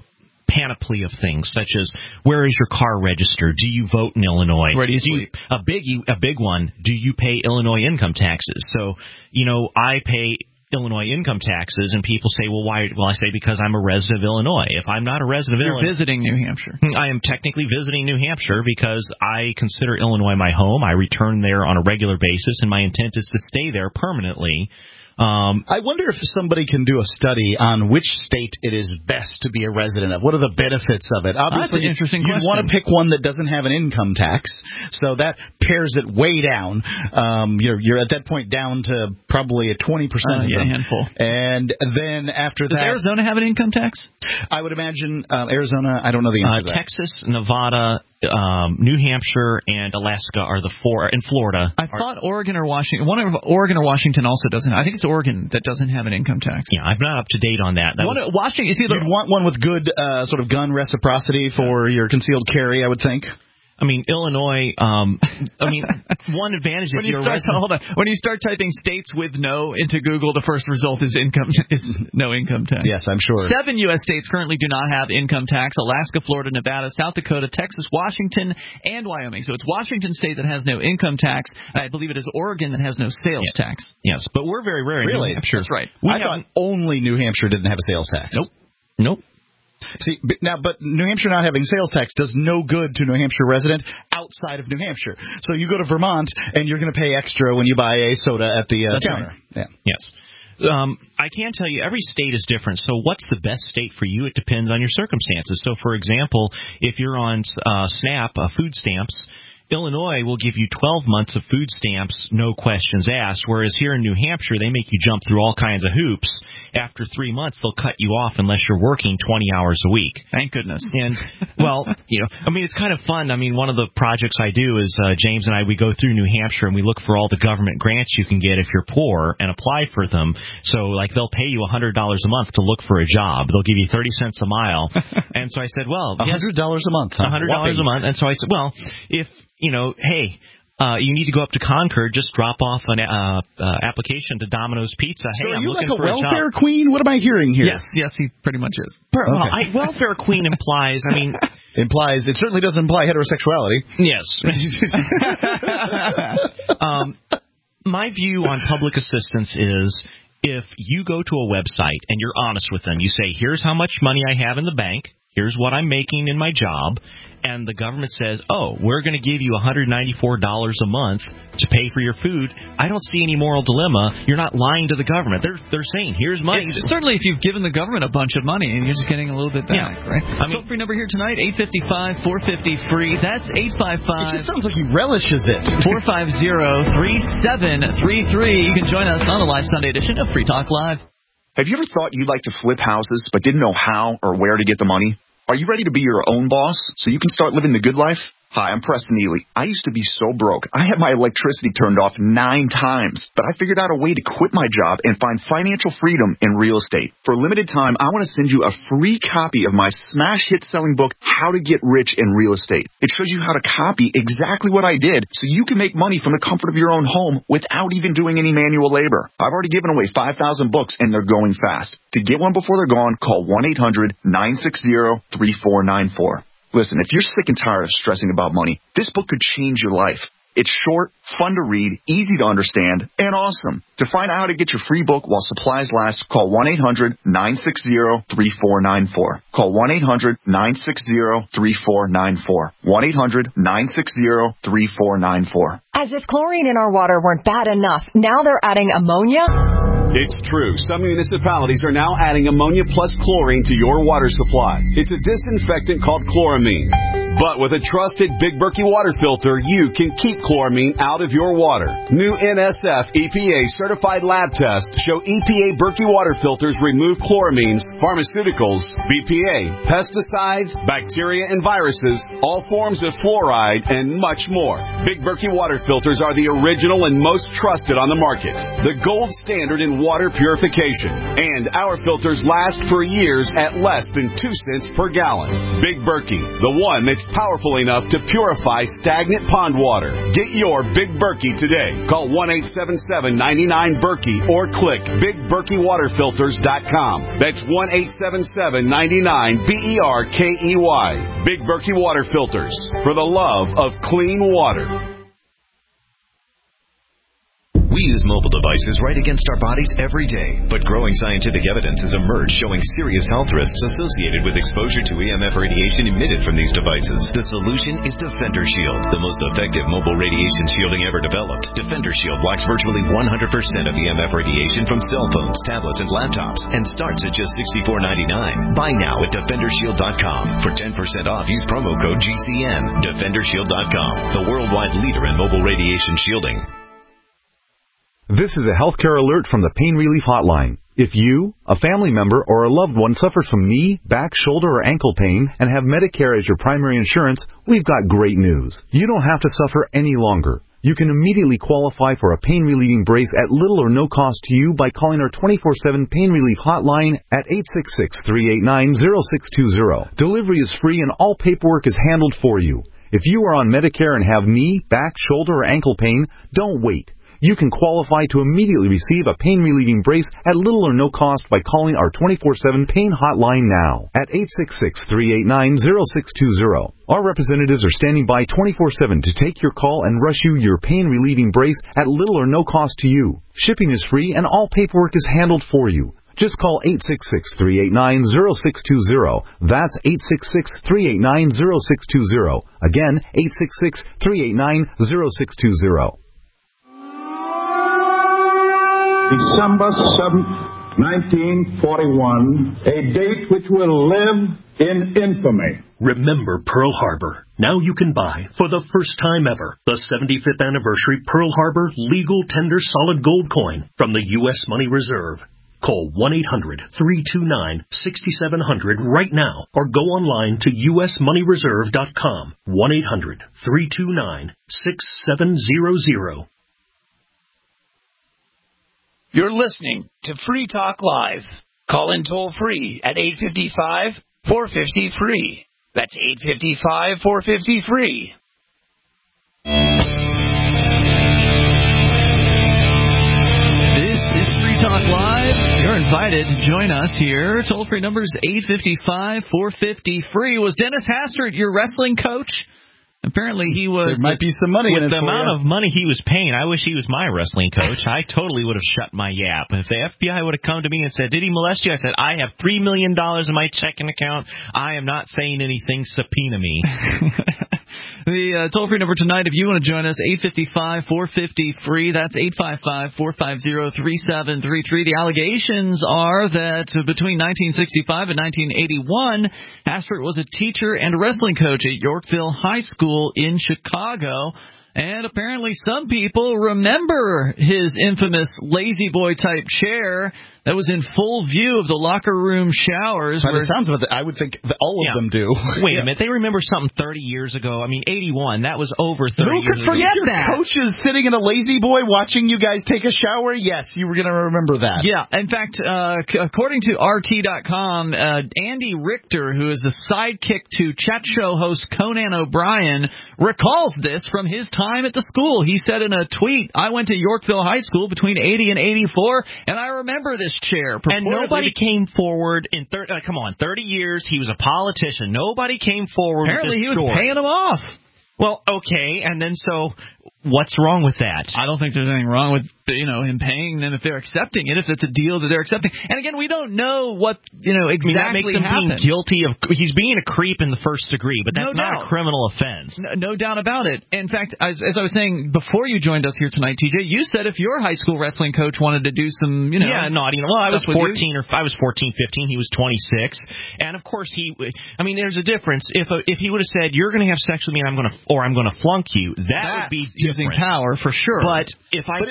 panoply of things, such as where is your car registered? Do you vote in Illinois? Where do you do sleep? You, a big a big one. Do you pay Illinois income taxes? So you know I pay Illinois income taxes, and people say, well, why? Well, I say because I'm a resident of Illinois. If I'm not a resident of You're Illinois... You're visiting New Hampshire. I am technically visiting New Hampshire because I consider Illinois my home. I return there on a regular basis, and my intent is to stay there permanently. Um, I wonder if somebody can do a study on which state it is best to be a resident of. What are the benefits of it? Obviously, that's an interesting you'd question. want to pick one that doesn't have an income tax, so that pares it way down. Um, you're, you're at that point down to probably a twenty percent uh, of yeah, them. handful. And then after Does that... Does Arizona have an income tax? I would imagine um, Arizona, I don't know the answer uh, to that. Texas, Nevada, um, New Hampshire, and Alaska are the four, and Florida. I thought Oregon or Washington, one of Oregon or Washington also doesn't. I think it's Oregon that doesn't have an income tax. Yeah, I'm not up to date on that. that one, was, Washington, is either, You'd want one with good uh, sort of gun reciprocity for your concealed carry, I would think. I mean, Illinois, um, I mean, one advantage when if you you're start, a resident... Hold on. When you start typing states with no into Google, the first result is income is no income tax. Yes, I'm sure. Seven U S states currently do not have income tax: Alaska, Florida, Nevada, South Dakota, Texas, Washington, and Wyoming. So it's Washington State that has no income tax, and I believe it is Oregon that has no sales yes. tax. Yes, but we're very rare in really? New Hampshire. That's right. We I thought only New Hampshire didn't have a sales tax. Nope. Nope. See, now, but New Hampshire not having sales tax does no good to a New Hampshire resident outside of New Hampshire. So you go to Vermont, and you're going to pay extra when you buy a soda at the uh, counter. Right. Yeah. Yes. Um, I can tell you every state is different. So what's the best state for you? It depends on your circumstances. So, for example, if you're on uh, SNAP, uh, food stamps, Illinois will give you twelve months of food stamps, no questions asked, whereas here in New Hampshire, they make you jump through all kinds of hoops. After three months, they'll cut you off unless you're working twenty hours a week. Thank goodness. And, well, you know, I mean, it's kind of fun. I mean, one of the projects I do is uh, James and I, we go through New Hampshire and we look for all the government grants you can get if you're poor and apply for them. So, like, they'll pay you one hundred dollars a month to look for a job. They'll give you thirty cents a mile. And so I said, well, one hundred dollars a month. Huh? one hundred dollars a month. And so I said, well, if, you know, hey, Uh, you need to go up to Concord, just drop off an uh, uh, application to Domino's Pizza. So hey, are I'm you looking like a for welfare a job. queen? What am I hearing here? Yes, yes, he pretty much is. Per- okay. Well, I, welfare queen implies, I mean... implies, it certainly doesn't imply heterosexuality. Yes. um, my view on public assistance is if you go to a website and you're honest with them, you say, here's how much money I have in the bank, here's what I'm making in my job, and the government says, oh, we're going to give you one hundred ninety-four dollars a month to pay for your food, I don't see any moral dilemma. You're not lying to the government. They're they're saying, here's money. Yes, certainly if you've given the government a bunch of money and you're just getting a little bit back, yeah. right? I mean, toll free number here tonight, eight five five, four five zero, free. That's eight five five. It just sounds like he relishes it. four five zero, three seven three three. You can join us on the live Sunday edition of Free Talk Live. Have you ever thought you'd like to flip houses but didn't know how or where to get the money? Are you ready to be your own boss so you can start living the good life? Hi, I'm Preston Neely. I used to be so broke. I had my electricity turned off nine times, but I figured out a way to quit my job and find financial freedom in real estate. For a limited time, I want to send you a free copy of my smash hit selling book, How to Get Rich in Real Estate. It shows you how to copy exactly what I did so you can make money from the comfort of your own home without even doing any manual labor. I've already given away five thousand books and they're going fast. To get one before they're gone, call one eight hundred, nine six zero, three four nine four. Listen, if you're sick and tired of stressing about money, this book could change your life. It's short, fun to read, easy to understand, and awesome. To find out how to get your free book while supplies last, call one eight hundred, nine six zero, three four nine four. Call one eight hundred, nine six zero, three four nine four. one eight hundred, nine six zero, three four nine four. As if chlorine in our water weren't bad enough, now they're adding ammonia? It's true. Some municipalities are now adding ammonia plus chlorine to your water supply. It's a disinfectant called chloramine. But with a trusted Big Berkey water filter, you can keep chloramine out of your water. New N S F E P A certified lab tests show E P A Berkey water filters remove chloramines, pharmaceuticals, B P A, pesticides, bacteria and viruses, all forms of fluoride, and much more. Big Berkey water filters are the original and most trusted on the market. The gold standard in water purification. And our filters last for years at less than two cents per gallon. Big Berkey, the one that It's powerful enough to purify stagnant pond water. Get your Big Berkey today. Call one eight seven seven, nine nine, Berkey or click big berkey water filters dot com. That's one eight seven seven, nine nine, B E R K E Y. Big Berkey Water Filters, for the love of clean water. We use mobile devices right against our bodies every day, but growing scientific evidence has emerged showing serious health risks associated with exposure to E M F radiation emitted from these devices. The solution is Defender Shield, the most effective mobile radiation shielding ever developed. Defender Shield blocks virtually one hundred percent of E M F radiation from cell phones, tablets, and laptops, and starts at just sixty-four ninety-nine. Buy now at defender shield dot com. For ten percent off, use promo code G C N. defender shield dot com, the worldwide leader in mobile radiation shielding. This is a healthcare alert from the Pain Relief Hotline. If you, a family member, or a loved one suffers from knee, back, shoulder, or ankle pain and have Medicare as your primary insurance, we've got great news. You don't have to suffer any longer. You can immediately qualify for a pain-relieving brace at little or no cost to you by calling our twenty-four seven Pain Relief Hotline at eight six six, three eight nine, zero six two zero. Delivery is free and all paperwork is handled for you. If you are on Medicare and have knee, back, shoulder, or ankle pain, don't wait. You can qualify to immediately receive a pain-relieving brace at little or no cost by calling our twenty-four seven Pain Hotline now at eight six six, three eight nine, zero six two zero. Our representatives are standing by twenty-four seven to take your call and rush you your pain-relieving brace at little or no cost to you. Shipping is free and all paperwork is handled for you. Just call eight six six, three eight nine, zero six two zero. That's eight six six, three eight nine, zero six two zero. Again, eight six six, three eight nine, zero six two zero. December seventh, nineteen forty-one, a date which will live in infamy. Remember Pearl Harbor. Now you can buy, for the first time ever, the seventy-fifth anniversary Pearl Harbor Legal Tender Solid Gold Coin from the U S Money Reserve. Call one eight hundred, three two nine, six seven zero zero right now or go online to U S money reserve dot com. one eight hundred, three two nine, six seven zero zero. You're listening to Free Talk Live. Call in toll free at eight five five, four five zero, free. That's eight five five, four five zero, free. This is Free Talk Live. You're invited to join us here. Toll-free number is eight five five, four five zero, free. Was Dennis Hastert your wrestling coach? Apparently he was. There might be some money with in it the for amount you. of money he was paying. I wish he was my wrestling coach. I totally would have shut my yap. If the F B I would have come to me and said, "Did he molest you?" I said, "I have three million dollars in my checking account. I am not saying anything. Subpoena me." The uh, toll-free number tonight, if you want to join us, eight five five, four five zero, free. That's eight five five, four five zero, three seven three three. The allegations are that between nineteen sixty-five and nineteen eighty-one, Hastert was a teacher and a wrestling coach at Yorkville High School in Chicago. And apparently some people remember his infamous lazy boy type chair that was in full view of the locker room showers. By the sounds of it, I would think that all Yeah. of them do. Wait Yeah. a minute. They remember something thirty years ago. I mean, eighty-one. That was over thirty Who years could ago. forget that? Coach is sitting in a lazy boy watching you guys take a shower? Yes, you were going to remember that. Yeah, in fact, uh, c- according to R T dot com, uh, Andy Richter, who is the sidekick to chat show host Conan O'Brien, recalls this from his time at the school. He said in a tweet, "I went to Yorkville High School between eighty and eighty-four, and I remember this chair." And nobody came forward in thirty. Uh, come on, thirty years. He was a politician. Nobody came forward. Apparently, with he this was story. paying them off. Well, okay, and then so what's wrong with that? I don't think there's anything wrong with, you know, him paying them if they're accepting it, if it's a deal that they're accepting. And again, we don't know what, you know, exactly I mean, that makes him happened. being guilty of. He's being a creep in the first degree, but that's No not doubt. a criminal offense. No, no doubt about it. In fact, as, as I was saying before you joined us here tonight, T J, you said if your high school wrestling coach wanted to do some, you know, yeah, naughty. Well, I was stuff with you- fourteen or I was fourteen, fifteen. He was twenty-six, and of course he. I mean, there's a difference. If a, if he would have said, "You're going to have sex with me, and I'm going to, or I'm going to flunk you," that That's would be using different. power for sure. But if I But said, that "Hey, is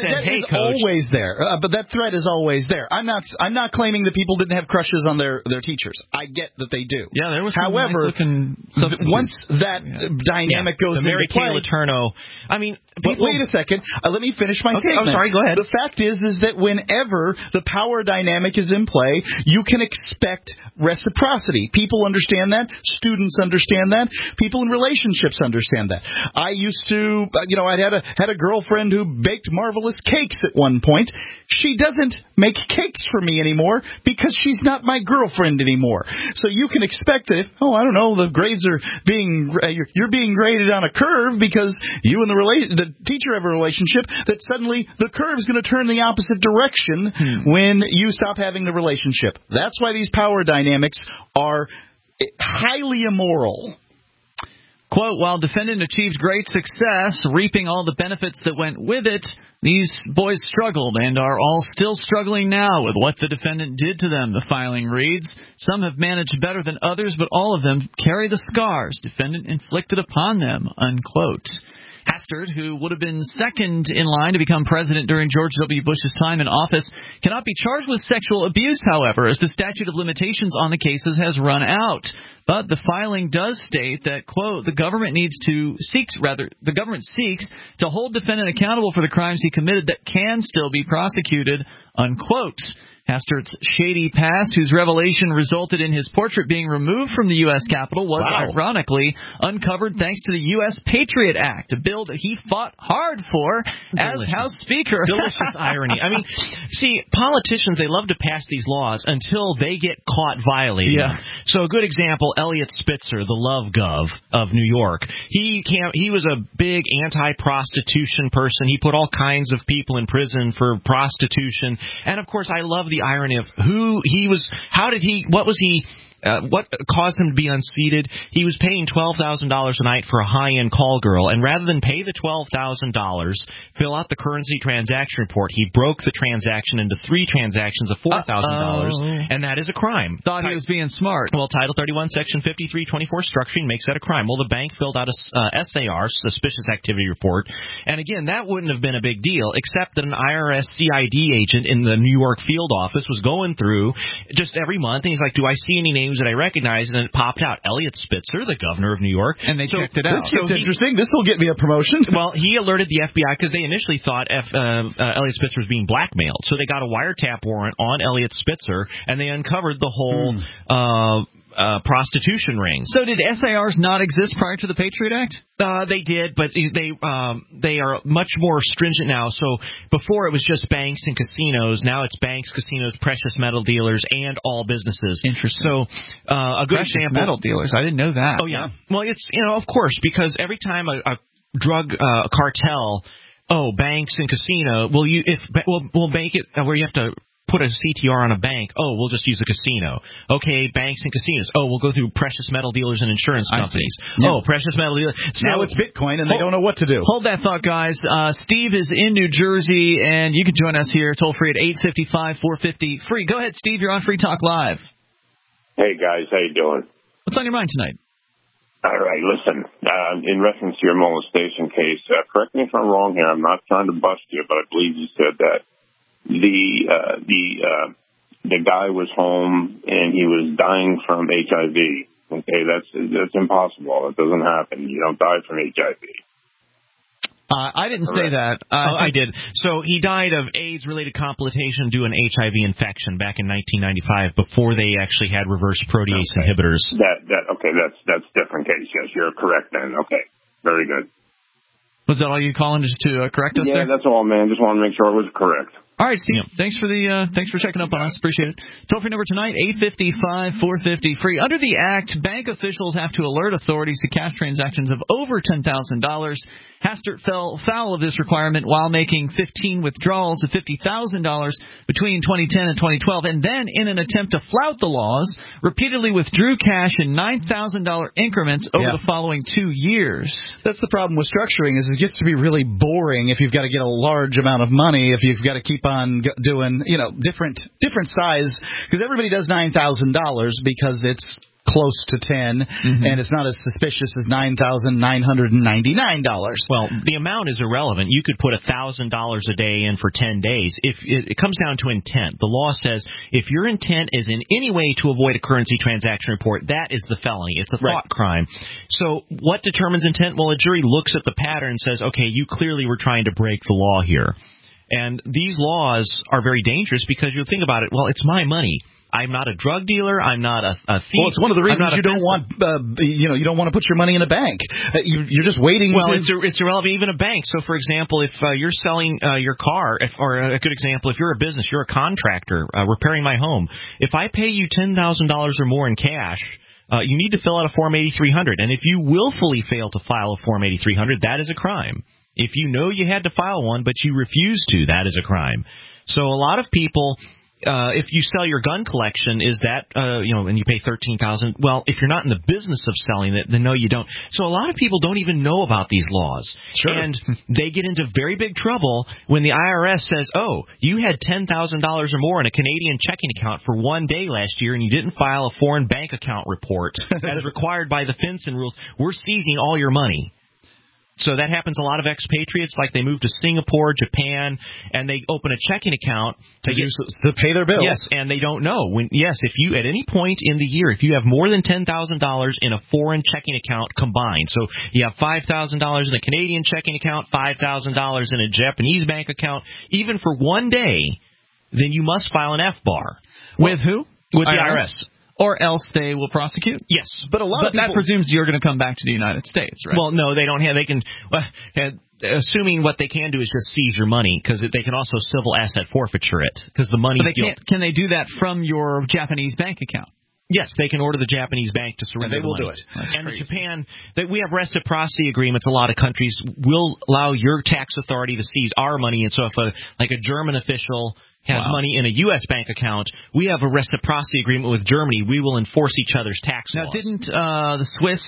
always there. Uh, but that threat is always there. I'm not. I'm not claiming that people didn't have crushes on their, their teachers. I get that they do. Yeah, there was. Some However, nice th- once that yeah. dynamic yeah. goes the Mary into play, Kay Letourneau. I mean, people, wait a second. Uh, let me finish my okay, statement. I'm sorry. Go ahead. The fact is, is that whenever the power dynamic is in play, you can expect reciprocity. People understand that. Students understand that. People in relationships understand that. I used to, you know, I had a had a girlfriend who baked marvelous cakes at one point. She doesn't make cakes for me anymore because she's not my girlfriend anymore. So you can expect that if, oh, I don't know, the grades are being, you're, you're being graded on a curve because you and the rela- the teacher have a relationship, that suddenly the curve is going to turn the opposite direction hmm. when you stop having the relationship. That's why these power dynamics are highly immoral. Quote, while defendant achieved great success, reaping all the benefits that went with it, these boys struggled and are all still struggling now with what the defendant did to them, the filing reads. Some have managed better than others, but all of them carry the scars defendant inflicted upon them, unquote. Hastert, who would have been second in line to become president during George W. Bush's time in office, cannot be charged with sexual abuse, however, as the statute of limitations on the cases has run out. But the filing does state that, quote, the government needs to seeks rather the government seeks to hold defendant accountable for the crimes he committed that can still be prosecuted, unquote. Hastert's shady past, whose revelation resulted in his portrait being removed from the U S Capitol, was wow. ironically uncovered thanks to the U S Patriot Act, a bill that he fought hard for Delicious. as House Speaker. Delicious irony. I mean, see, politicians, they love to pass these laws until they get caught violating yeah. them. So a good example, Elliot Spitzer, the Love Gov of New York. He can't, he was a big anti-prostitution person. He put all kinds of people in prison for prostitution. And, of course, I love the irony of who he was, how did he, what was he, uh, what caused him to be unseated? He was paying twelve thousand dollars a night for a high-end call girl, and rather than pay the twelve thousand dollars, fill out the currency transaction report, he broke the transaction into three transactions of four thousand dollars, Uh-oh. and that is a crime. Thought he was being smart. Well, Title thirty-one, Section fifty-three twenty-four, structuring makes that a crime. Well, the bank filled out a uh, S A R, suspicious activity report, and again, that wouldn't have been a big deal, except that an I R S C I D agent in the New York field office was going through just every month, and he's like, do I see any names that I recognize? And it popped out, Elliot Spitzer, the governor of New York. And they so, checked it out. This gets so he, interesting. This will get me a promotion. Well, he alerted the F B I because they initially thought F, uh, uh, Elliot Spitzer was being blackmailed. So they got a wiretap warrant on Elliot Spitzer, and they uncovered the whole mm. uh, uh, prostitution ring. So did S A Rs not exist prior to the Patriot Act? Uh, they did, but they um, they are much more stringent now. So before it was just banks and casinos. Now it's banks, casinos, precious metal dealers, and all businesses. Interesting. So uh, a good precious example. metal dealers. I didn't know that. Oh yeah. Well, it's you know of course because every time a, a drug uh, cartel, oh banks and casino. Well, you if we'll we'll make it where you have to put a C T R on a bank. Oh, we'll just use a casino. Okay, banks and casinos. Oh, we'll go through precious metal dealers and insurance companies. Yeah. Oh, precious metal dealers. So, now it's Bitcoin, and they hold, don't know what to do. Hold that thought, guys. Uh, Steve is in New Jersey, and you can join us here toll free at eight five five, four five zero, free. Go ahead, Steve. You're on Free Talk Live. Hey, guys. How you doing? What's on your mind tonight? All right, listen, uh, in reference to your molestation case, uh, correct me if I'm wrong here. I'm not trying to bust you, but I believe you said that the uh, the uh, the guy was home and he was dying from H I V. Okay, that's that's impossible. It doesn't happen. You don't die from H I V. Uh, I didn't Correct. say that. Uh, oh, I did. So he died of AIDS-related complication due to an H I V infection back in nineteen ninety-five before they actually had reverse protease okay. inhibitors. That that okay, that's that's different case. Yes, you're correct then. Okay, very good. Was that all you calling just to uh, correct us yeah, there? Yeah, that's all, man. Just want to make sure it was correct. All right, Steve. Yep. Thanks for the uh, thanks for checking up on us. Appreciate it. Toll free number tonight eight five five, four five zero, free. Under the Act, bank officials have to alert authorities to cash transactions of over ten thousand dollars. Hastert fell foul of this requirement while making fifteen withdrawals of fifty thousand dollars between twenty ten and twenty twelve, and then, in an attempt to flout the laws, repeatedly withdrew cash in nine thousand dollars increments over yeah. the following two years. That's the problem with structuring, is it gets to be really boring if you've got to get a large amount of money, if you've got to keep on doing, you know, different different size, because everybody does nine thousand dollars because it's close to ten, mm-hmm. and it's not as suspicious as nine thousand nine hundred ninety-nine dollars. Well, the amount is irrelevant. You could put one thousand dollars a day in for ten days. If it, it comes down to intent. The law says if your intent is in any way to avoid a currency transaction report, that is the felony. It's a thought right. crime. So what determines intent? Well, a jury looks at the pattern and says, okay, you clearly were trying to break the law here. And these laws are very dangerous because you think about it, well, it's my money. I'm not a drug dealer. I'm not a, a thief. Well, it's one of the reasons you don't want, uh, you know, you don't want to put your money in a bank. Uh, you, you're just waiting. Well, to... it's, it's irrelevant. Even a bank. So, for example, if uh, you're selling uh, your car, if, or a good example, if you're a business, you're a contractor uh, repairing my home. If I pay you ten thousand dollars or more in cash, uh, you need to fill out a Form eighty-three hundred. And if you willfully fail to file a Form eighty-three hundred, that is a crime. If you know you had to file one, but you refuse to, that is a crime. So a lot of people. Uh, if you sell your gun collection, is that, uh, you know, and you pay thirteen thousand dollars, well, if you're not in the business of selling it, then no, you don't. So a lot of people don't even know about these laws. Sure. And they get into very big trouble when the I R S says, oh, you had ten thousand dollars or more in a Canadian checking account for one day last year and you didn't file a foreign bank account report as required by the FinCEN rules. We're seizing all your money. So that happens a lot of expatriates, like they move to Singapore, Japan, and they open a checking account to, get, to pay their bills. Yes, and they don't know. When Yes, if you at any point in the year, if you have more than ten thousand dollars in a foreign checking account combined, so you have five thousand dollars in a Canadian checking account, five thousand dollars in a Japanese bank account, even for one day, then you must file an F B A R. With who? With the I R S. Or else they will prosecute? Yes. But a lot but of people... that presumes you're going to come back to the United States, right? Well, no, they don't have... They can... Uh, assuming what they can do is just seize your money, because they can also civil asset forfeiture it, because the money... But they can't, can they do that from your Japanese bank account? Yes, they can order the Japanese bank to surrender and they will the do money. it. That's and crazy. Japan, they, we have reciprocity agreements. A lot of countries will allow your tax authority to seize our money. And so if a like a German official has wow. money in a U S bank account, we have a reciprocity agreement with Germany. We will enforce each other's tax now, laws. Now, didn't uh, the Swiss...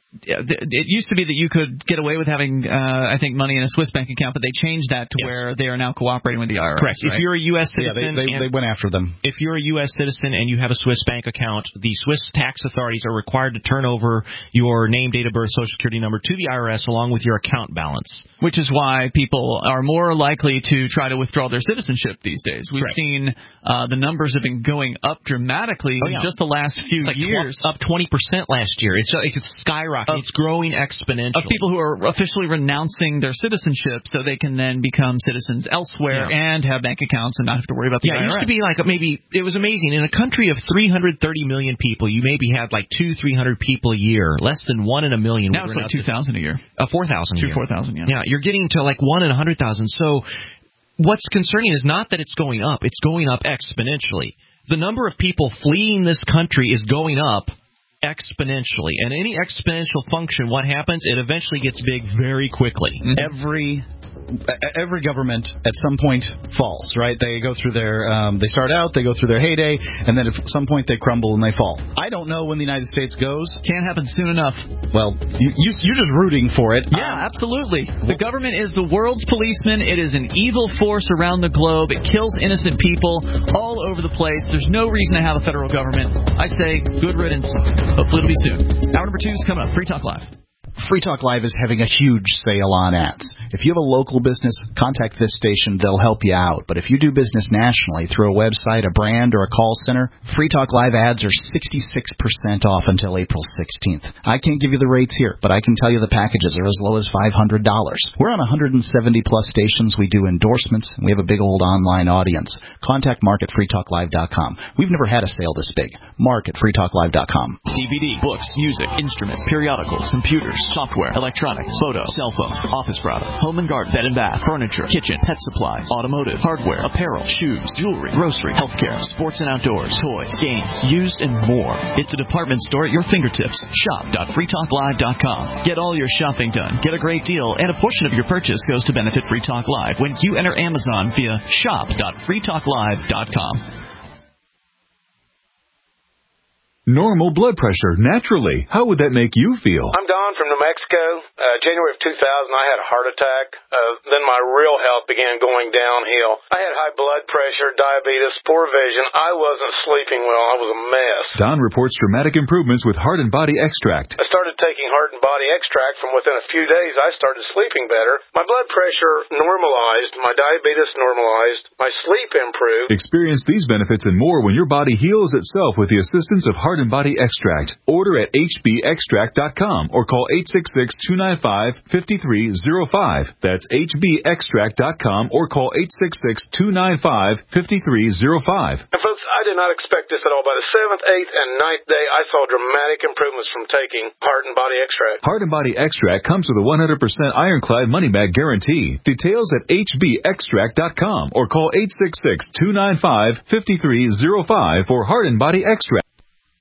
It used to be that you could get away with having, uh, I think, money in a Swiss bank account, but they changed that to yes. where they are now cooperating with the I R S. Correct. Right? If you're a U S citizen... Yeah, they, they, they went after them. If you're a U S citizen and you have a Swiss bank account, the Swiss tax authorities are required to turn over your name, date of birth, social security number to the I R S along with your account balance. Which is why people are more likely to try to withdraw their citizenship these days. We've Correct. seen uh, the numbers have been going up dramatically oh, yeah. in just the last few it's like years. Tw- up twenty percent last year. It's, it's skyrocketing. Of, it's growing exponentially. Of people who are officially renouncing their citizenship so they can then become citizens elsewhere yeah. and have bank accounts and not have to worry about the yeah, I R S. Yeah, it used to be like maybe, it was amazing. In a country of three hundred thirty million people, you maybe had like two, three hundred people a year, less than one in a million. Now it's like two thousand a year. Uh, four thousand a two, year. four thousand, yeah. Yeah, you're getting to like one in one hundred thousand. So what's concerning is not that it's going up, it's going up exponentially. The number of people fleeing this country is going up exponentially. And any exponential function, what happens? It eventually gets big very quickly. Mm-hmm. Every every government at some point falls, right? They go through their, um, they start out, they go through their heyday, and then at some point they crumble and they fall. I don't know when the United States goes. Can't happen soon enough. Well, you, you, you're just rooting for it. Yeah, um, absolutely. The government is the world's policeman. It is an evil force around the globe. It kills innocent people all over the place. There's no reason to have a federal government. I say good riddance. Hopefully it'll be soon. Hour number two is coming up. Free Talk Live. Free Talk Live is having a huge sale on ads. If you have a local business, contact this station. They'll help you out. But if you do business nationally through a website, a brand, or a call center, Free Talk Live ads are sixty-six percent off until April sixteenth. I can't give you the rates here, but I can tell you the packages are as low as five hundred dollars. We're on one hundred seventy plus stations. We do endorsements, and we have a big old online audience. Contact Mark at free talk live dot com. We've never had a sale this big. Mark at free talk live dot com. D V D, books, music, instruments, periodicals, computers, software, electronics, photo, cell phone, office products, home and garden, bed and bath, furniture, kitchen, pet supplies, automotive, hardware, apparel, shoes, jewelry, grocery, healthcare, sports and outdoors, toys, games, used, and more. It's a department store at your fingertips. shop dot free talk live dot com. Get all your shopping done, get a great deal, and a portion of your purchase goes to benefit Free Talk Live when you enter Amazon via shop dot free talk live dot com. Normal blood pressure, naturally. How would that make you feel? I'm Don from New Mexico. Uh, January of two thousand, I had a heart attack. Uh, then my real health began going downhill. I had high blood pressure, diabetes, poor vision. I wasn't sleeping well. I was a mess. Don reports dramatic improvements with Heart and Body Extract. I started taking Heart and Body Extract. From within a few days, I started sleeping better. My blood pressure normalized. My diabetes normalized. My sleep improved. Experience these benefits and more when your body heals itself with the assistance of Heart and Body Extract. Order at H B extract dot com or call eight six six, two nine five, five three zero five. That's H B extract dot com or call eight six six, two nine five, five three zero five. And folks, I did not expect this at all. By the seventh, eighth, and ninth day, I saw dramatic improvements from taking Heart and Body Extract. Heart and Body Extract comes with a one hundred percent ironclad money-back guarantee. Details at H B extract dot com or call eight six six, two nine five, five three zero five for Heart and Body Extract.